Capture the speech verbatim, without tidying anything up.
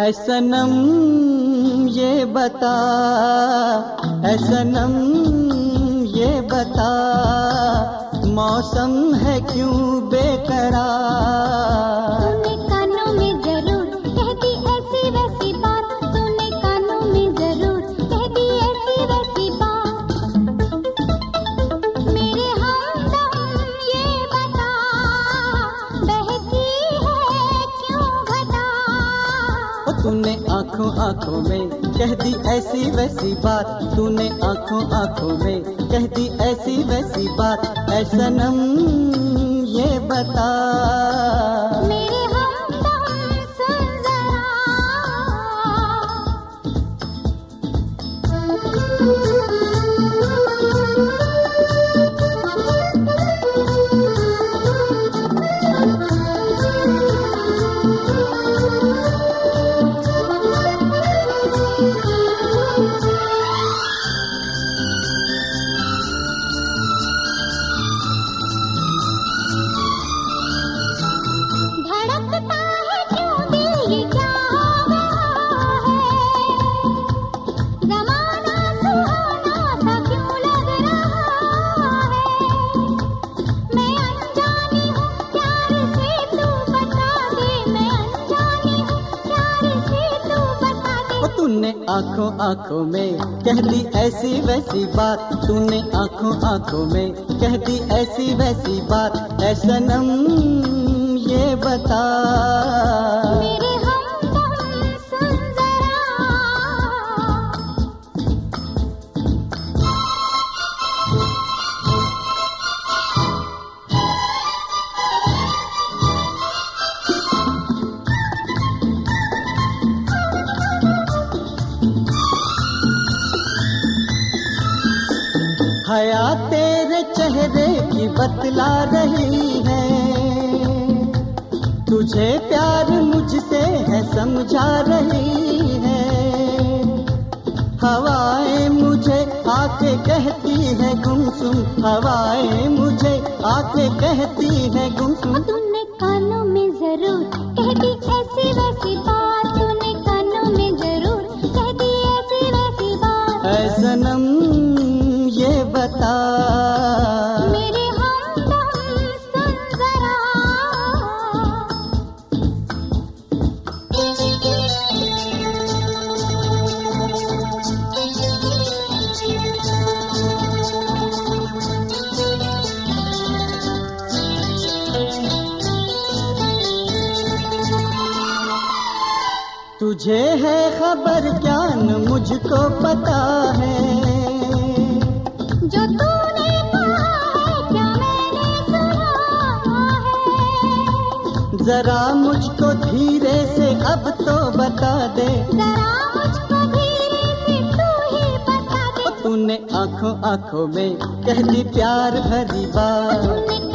ऐ सनम ये बता, ऐ सनम ये बता, मौसम है क्यों बेकरार। तूने कानों में जरूर कह दी ऐसी वैसी बात, तूने कानों में जरूर कह दी ऐसी वैसी बात। मेरे हमदम ये बता, बहती है क्यों घटा। तूने आंखों आंखों में कह दी ऐसी वैसी बात, तूने आंखों आंखों में कह दी ऐसी वैसी बात। ऐ सनम ये बता, मेरे हमदम सुन जरा। धड़कता है क्यों दिल, ये क्या हो गया है। ज़माना सुहाना सा क्यों लग रहा है। मैं अनजानी हूँ प्यार से तू बता दे, मैं अनजानी हूँ प्यार से तू बता दे। तूने आंखों आंखों में कह दी ऐसी वैसी बात, तूने आंखों आंखों में कह दी ऐसी वैसी बात। ऐ सनम ये बता, मेरे हमदम सुन जरा। हया तेरे चेहरे की बतला रही है, तुझे प्यार मुझसे है समझा रही है। हवाएं मुझे आके कहती है गुमसुम, हवाएं मुझे आके कहती है गुमसुम। तूने कानों में जरूर कह दी ऐसी वैसी बात, तूने कानों में जरूर कह दी ऐसी वैसी बात। ऐ सनम ये बता, मेरे हमदम सुन जरा। तुझे है खबर क्या न मुझको पता है, जो तूने कहा है क्या मैंने सुना है। जरा मुझको धीरे से अब तो बता दे, जरा मुझको धीरे से तू ही बता दे। तूने आंखों आंखों में कह दी प्यार भरी बात, तूने